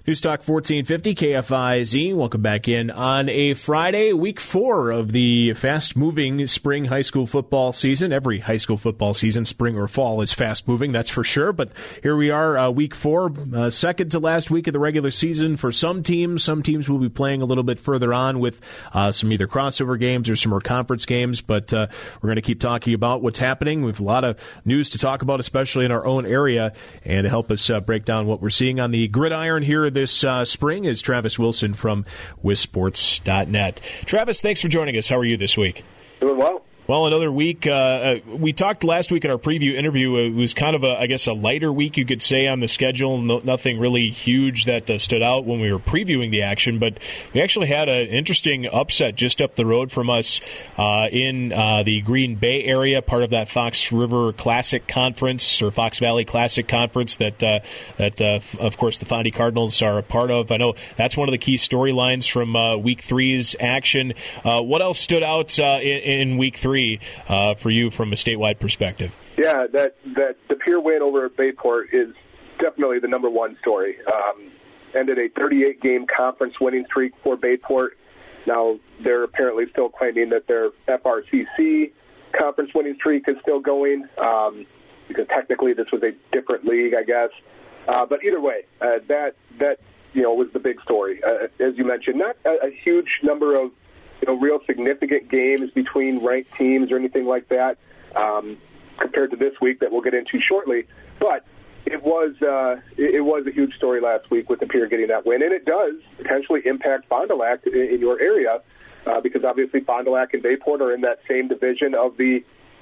News Talk 1450 KFIZ. Welcome back in on a Friday, week 4 of the fast-moving spring high school football season. Every high school football season, spring or fall, is fast-moving, that's for sure. But here we are, week 4, second to last week of the regular season for some teams. Some teams will be playing a little bit further on with some either crossover games or some more conference games. But we're going to keep talking about what's happening. We have a lot of news to talk about, especially in our own area. And to help us break down what we're seeing on the gridiron here this spring is Travis Wilson from WisSports.net. Travis, thanks for joining us. How are you this week? Doing well. Well, another week. We talked last week in our preview interview. It was kind of a lighter week, you could say, on the schedule. Nothing really huge that stood out when we were previewing the action, but we actually had an interesting upset just up the road from us in the Green Bay area, part of that Fox River Classic Conference or Fox Valley Classic Conference that of course, the Fondy Cardinals are a part of. I know that's one of the key storylines from Week 3's action. What else stood out in Week 3? For you from a statewide perspective? Yeah, that De Pere win over Bayport is definitely the number one story. Ended a 38-game conference winning streak for Bayport. Now, they're apparently still claiming that their FRCC conference winning streak is still going, because technically this was a different league, I guess. But either way, that was the big story. As you mentioned, not a huge number of real significant games between ranked teams or anything like that compared to this week that we'll get into shortly. But it was a huge story last week with De Pere getting that win, and it does potentially impact Fond du Lac in your area because obviously Fond du Lac and Bayport are in that same division of the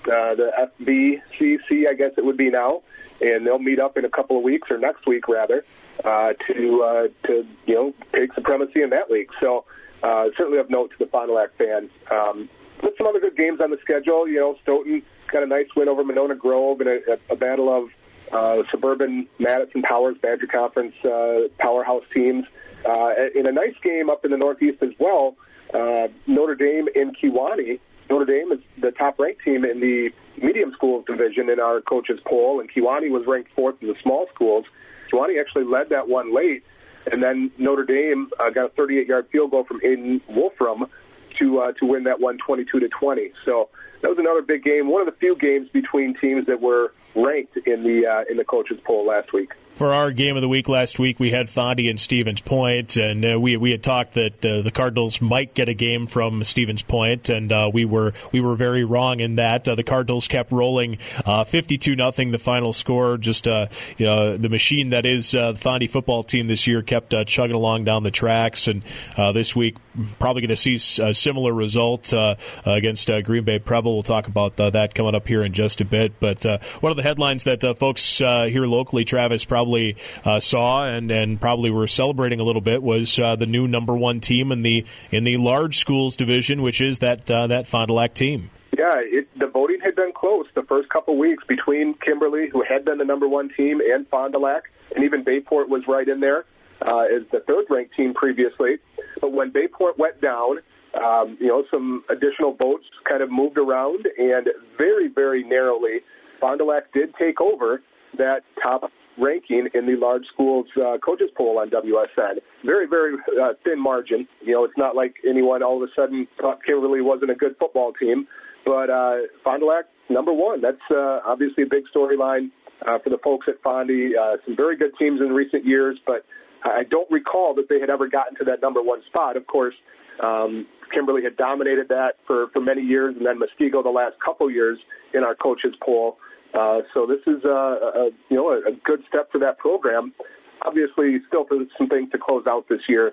FBCC, I guess it would be now, and they'll meet up in a couple of weeks or next week rather to take supremacy in that league. So. Certainly of note to the Fond du Lac fans. Put some other good games on the schedule. Stoughton got a nice win over Monona Grove in a battle of suburban Madison Powers Badger Conference powerhouse teams. In a nice game up in the Northeast as well, Notre Dame in Kewanee. Notre Dame is the top-ranked team in the medium schools division in our coaches poll, and Kewanee was ranked 4th in the small schools. Kewanee actually led that one late. And then Notre Dame got a 38-yard field goal from Aiden Wolfram to win that one 22-20. So that was another big game. One of the few games between teams that were ranked in the coaches poll last week. For our game of the week last week, we had Fondy and Stevens Point, and we had talked that the Cardinals might get a game from Stevens Point, and we were very wrong in that. The Cardinals kept rolling 52-0, the final score. Just the machine that is the Fondy football team this year kept chugging along down the tracks, and this week probably going to see a similar result against Green Bay Preble. We'll talk about that coming up here in just a bit. But one of the headlines that folks here locally, Travis, probably saw and probably were celebrating a little bit was the new number one team in the large schools division, which is that Fond du Lac team. Yeah, the voting had been close the first couple weeks between Kimberly, who had been the number one team, and Fond du Lac, and even Bayport was right in there as the third-ranked team previously. But when Bayport went down, some additional votes kind of moved around, and very, very narrowly, Fond du Lac did take over that top ranking in the large schools coaches poll on WSN. Very, very thin margin. It's not like anyone all of a sudden thought Kimberly wasn't a good football team, but Fond du Lac, number one. That's obviously a big storyline for the folks at Fondy. Some very good teams in recent years, but I don't recall that they had ever gotten to that number one spot. Of course, Kimberly had dominated that for many years, and then Muskego the last couple years in our coaches poll. So this is a good step for that program. Obviously, still some things to close out this year.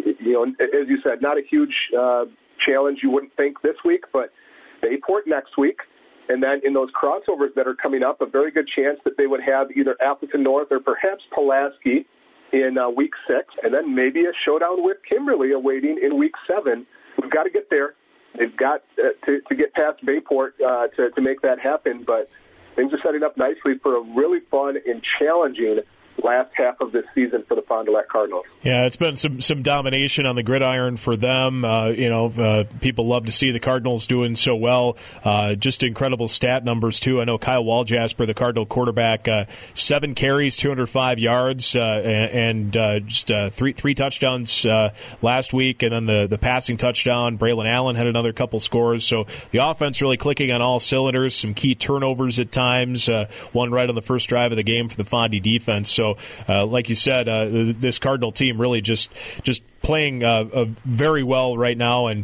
As you said, not a huge challenge you wouldn't think this week, but Bayport next week. And then in those crossovers that are coming up, a very good chance that they would have either Appleton North or perhaps Pulaski in Week 6, and then maybe a showdown with Kimberly awaiting in Week 7. We've got to get there. They've got to get past Bayport to make that happen, but things are setting up nicely for a really fun and challenging last half of this season for the Fond du Lac Cardinals. Yeah, it's been some domination on the gridiron for them. People love to see the Cardinals doing so well. Just incredible stat numbers, too. I know Kyle Waljasper, the Cardinal quarterback, 7 carries, 205 yards, and just three touchdowns last week, and then the passing touchdown. Braylon Allen had another couple scores. So the offense really clicking on all cylinders, some key turnovers at times, one right on the first drive of the game for the Fondy defense. So, like you said, this Cardinal team really just playing very well right now, and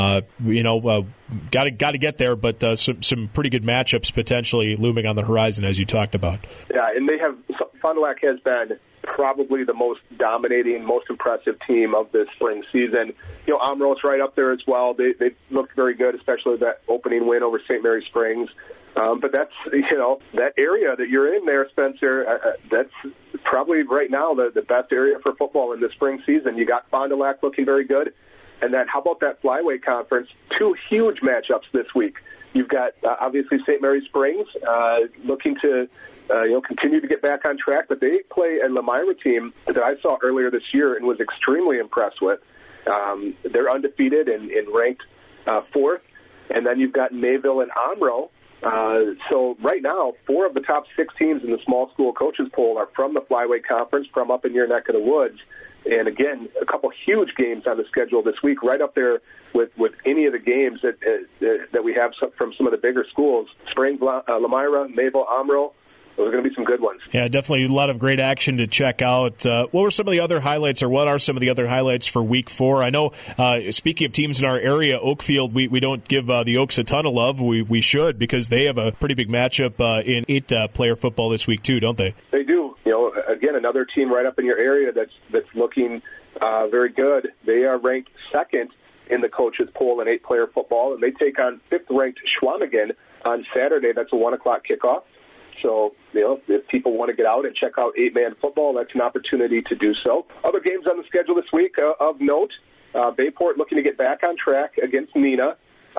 got to get there. But some pretty good matchups potentially looming on the horizon, as you talked about. Yeah, and Fond du Lac has been probably the most dominating, most impressive team of this spring season. Amro's right up there as well. They looked very good, especially that opening win over St. Mary Springs. But that's, that area that you're in there, Spencer, that's probably right now the best area for football in the spring season. You got Fond du Lac looking very good. And then how about that Flyweight Conference? 2 huge matchups this week. You've got, obviously, St. Mary Springs looking to continue to get back on track. But they play a Lomira team that I saw earlier this year and was extremely impressed with. They're undefeated and ranked 4th. And then you've got Mayville and Amro. So right now, 4 of the top 6 teams in the small school coaches poll are from the Flyweight Conference, from up in your neck of the woods. And again, a couple huge games on the schedule this week, right up there with any of the games that we have from some of the bigger schools. Springs, Lomira, Mayville, Amro. Those are going to be some good ones. Yeah, definitely a lot of great action to check out. What were some of the other highlights, or what are some of the other highlights for Week 4? I know, speaking of teams in our area, Oakfield, we don't give the Oaks a ton of love. We should, because they have a pretty big matchup in 8-player football this week too, don't they? They do. Again, another team right up in your area that's looking very good. They are ranked 2nd in the coaches poll in 8-player football, and they take on 5th-ranked Schwamigan on Saturday. That's a 1 o'clock kickoff. So, if people want to get out and check out 8-man football, that's an opportunity to do so. Other games on the schedule this week of note, Bayport looking to get back on track against Neenah.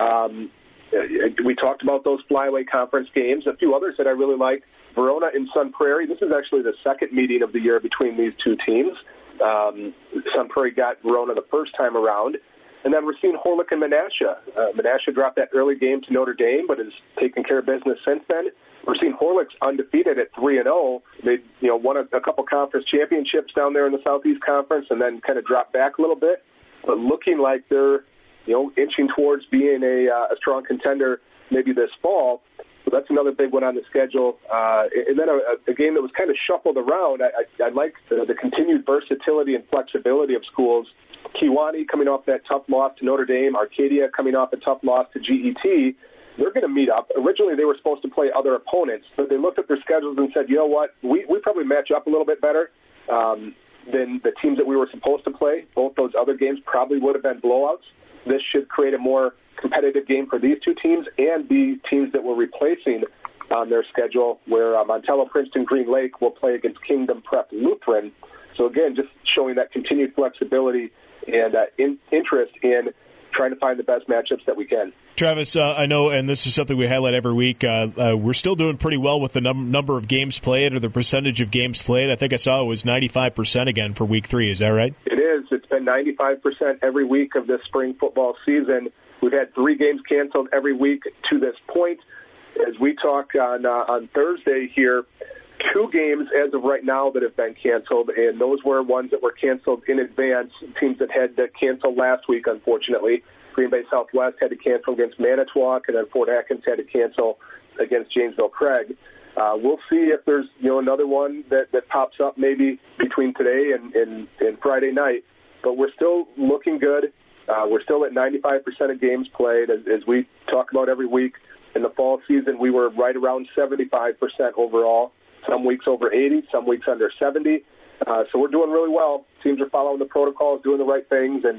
We talked about those Flyweight Conference games. A few others that I really like, Verona and Sun Prairie. This is actually the 2nd meeting of the year between these 2 teams. Sun Prairie got Verona the first time around. And then we're seeing Horlick and Menasha. Menasha dropped that early game to Notre Dame, but has taken care of business since then. We're seeing Horlick's undefeated at 3-0. They, won a couple conference championships down there in the Southeast Conference, and then kind of dropped back a little bit. But looking like they're, inching towards being a strong contender maybe this fall. So that's another big one on the schedule. And then a game that was kind of shuffled around. I like the continued versatility and flexibility of schools. Kewanee coming off that tough loss to Notre Dame, Arcadia coming off a tough loss to GET. They're going to meet up. Originally, they were supposed to play other opponents, but they looked at their schedules and said, you know what, we probably match up a little bit better than the teams that we were supposed to play. Both those other games probably would have been blowouts. This should create a more competitive game for these 2 teams and the teams that we're replacing on their schedule, where Montello, Princeton, Green Lake will play against Kingdom Prep Lutheran. So, again, just showing that continued flexibility and interest in trying to find the best matchups that we can. Travis, I know, and this is something we highlight every week, we're still doing pretty well with the number of games played, or the percentage of games played. I think I saw it was 95% again for Week 3. Is that right? It is. It's been 95% every week of this spring football season. We've had 3 games canceled every week to this point. As we talk on Thursday here, 2 games as of right now that have been canceled, and those were ones that were canceled in advance, teams that had to cancel last week, unfortunately. Green Bay Southwest had to cancel against Manitowoc, and then Fort Atkins had to cancel against Janesville Craig. We'll see if there's another one that pops up maybe between today and Friday night, but we're still looking good. We're still at 95% of games played. As we talk about every week in the fall season, we were right around 75% overall. Some weeks over 80, some weeks under 70. So we're doing really well. Teams are following the protocols, doing the right things, and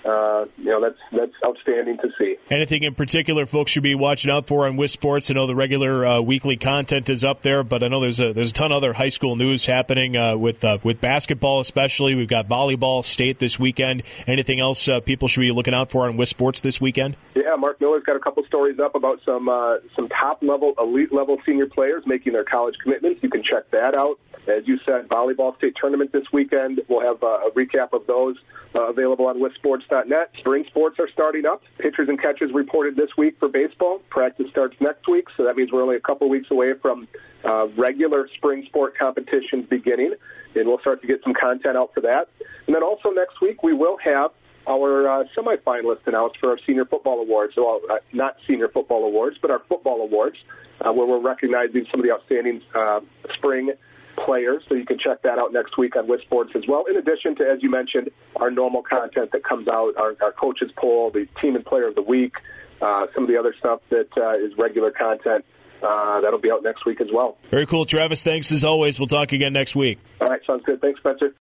That's outstanding to see. Anything in particular folks should be watching out for on Wiz Sports? I know the regular weekly content is up there, but I know there's a ton of other high school news happening with basketball especially. We've got volleyball state this weekend. Anything else people should be looking out for on Wiz Sports this weekend? Yeah, Mark Miller's got a couple stories up about some top-level, elite-level senior players making their college commitments. You can check that out. As you said, volleyball state tournament this weekend. We'll have a recap of those available on WizSports.net. Spring sports are starting up. Pitchers and catchers reported this week for baseball. Practice starts next week, so that means we're only a couple weeks away from regular spring sport competitions beginning, and we'll start to get some content out for that. And then also next week we will have our semifinalists announced for our senior football awards. So not senior football awards, but our football awards, where we're recognizing some of the outstanding spring players. So you can check that out next week on Wiz Sports as well, in addition to, as you mentioned, our normal content that comes out, our coaches poll, the team and player of the week, some of the other stuff that is regular content. That'll be out next week as well. Very cool, Travis. Thanks as always. We'll talk again next week. All right, sounds good. Thanks, Spencer.